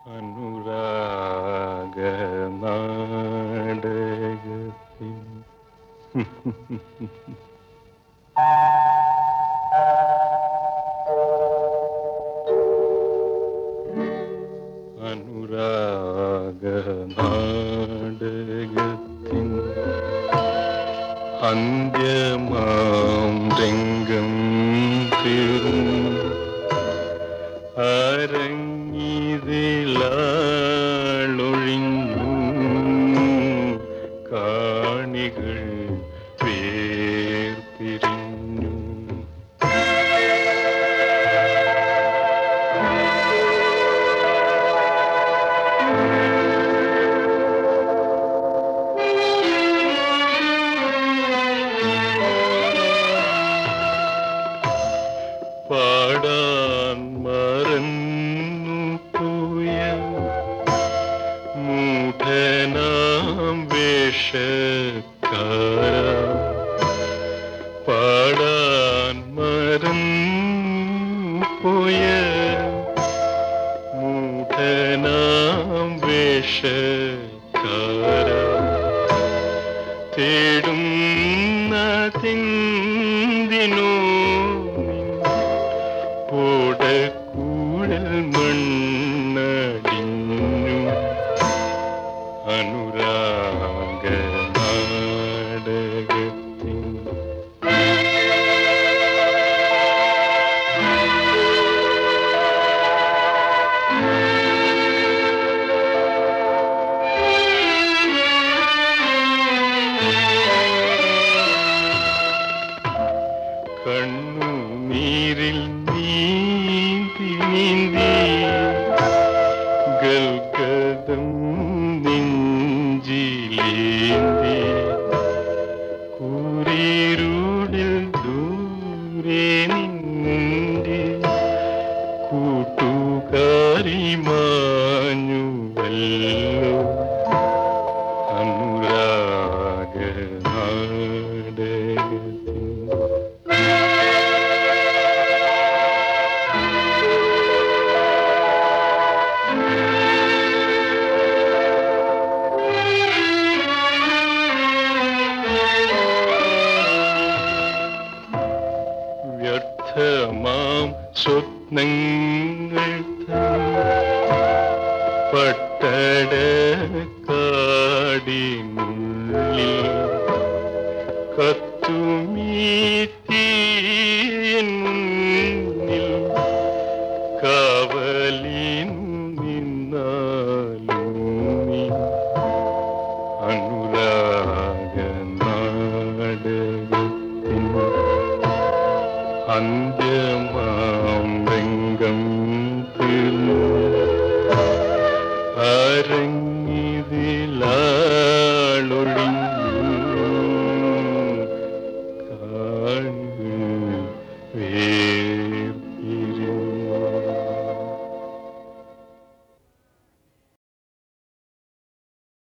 അനുരാഗനാടകത്തിൻ അനുരാഗനാടകത്തിൻ അന്ത്യമാം രംഗം തീർന്നു അരങ്ങിതിലൊഴിഞ്ഞു കാണികൾ വേർപിരിഞ്ഞു. പാടാൻ മറന്നു പോയ മൂഢനാം വേഷക്കാര, പാടാൻ മറന്നു പോയ മൂഢനാം വേഷക്കാര, തേടുന്നതെന്തിനോ ഓടക്കൂഴൽ മണ്ണടിഞ്ഞു. അനുരാഗനാടകത്തിൻ കണ്ണുനീരിൽ നീന്തി നീന്തി ഗൽഗതം നെഞ്ചിലേന്തി കൂരിരുളിൽ ദൂരെ നിന്റെ കൂട്ടുകാരി മാഞ്ഞുവല്ലോ. അനുരാഗനാടകത്തിൻ വ്യർത്ഥമാം സ്വപ്നങ്ങൾ പട്ടടക്കാടിനുള്ളിൽ കത്തുമീ തീയിൻ മുന്നിൽ കാവലിനു നിന്നാലും നീ. അനുരാഗനാടകത്തിൻ